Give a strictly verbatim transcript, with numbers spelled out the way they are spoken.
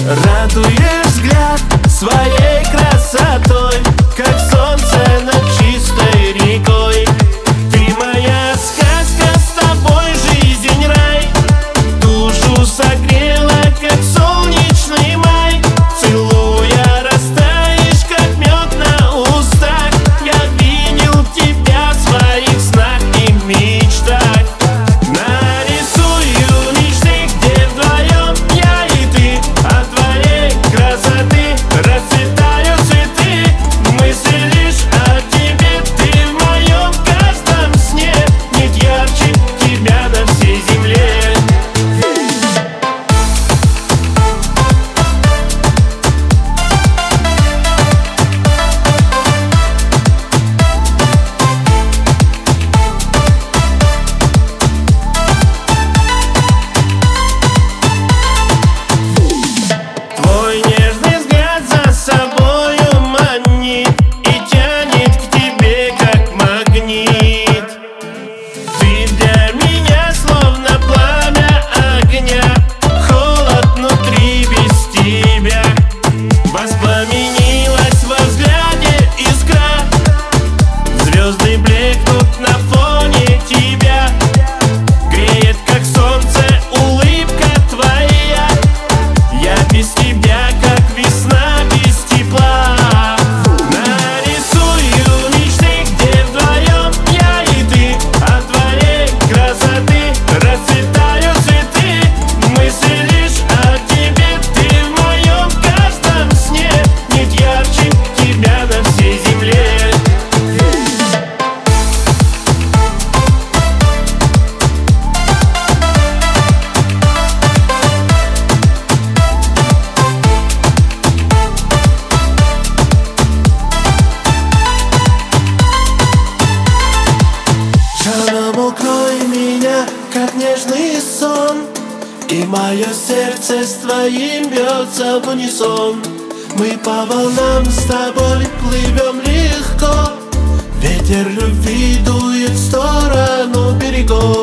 Радуешь взгляд своей красотой, как солнце над чистой рекой. Ты моя сказка, с тобой жизнь рай, душу согрела, как солнечный май. Целуя, растаешь, как мед на устах. Я видел тебя в своих снах и мечтах. Нарисую мечты, где вдвоем я и ты. От твоей красоты расцветают цветы. Мысли лишь о тебе, ты в моем каждом сне. Нет ярче тебя на всей земле. Твой нежный взгляд за собою манит и тянет к тебе, как магнит. Ты для меня словно пламя огня, холод внутри без тебя. Воспламенилась во взгляде искра, звезды блекнут на фоне тебя. Греет, как солнце, улыбка твоя. Я без тебя, как весна без тепла. Нарисую мечты, где вдвоем я и ты. От твоей красоты расцветают цветы. Мысли лишь о тебе, ты в моем каждом сне. Нет ярче тебя на всей земле. Жалом укрой меня, как нежный сон, и мое сердце с твоим бьется в унисон. Мы по волнам с тобой плывем легко, ветер любви дует в сторону берегов.